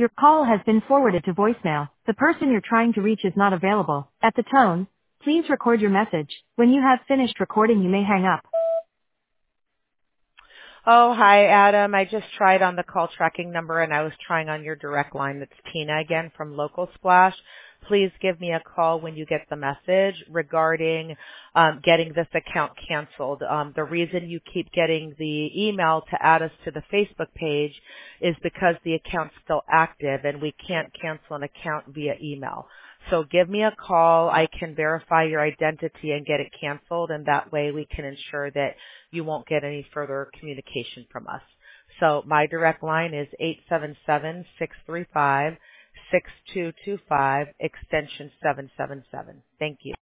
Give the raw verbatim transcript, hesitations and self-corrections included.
Your call has been forwarded to voicemail. The person you're trying to reach is not available. At the tone, please record your message. When you have finished recording, you may hang up. Oh, hi, Adam. I just tried on the call tracking number and I was trying on your direct line. That's Tina again from Local Splash. Please give me a call when you get the message regarding um, getting this account canceled. Um, the reason you keep getting the email to add us to the Facebook page is because the account's still active and we can't cancel an account via email. So give me a call. I can verify your identity and get it canceled, and that way we can ensure that you won't get any further communication from us. So my direct line is eight seven seven, six three five, six two two five, extension seven seven seven. Thank you.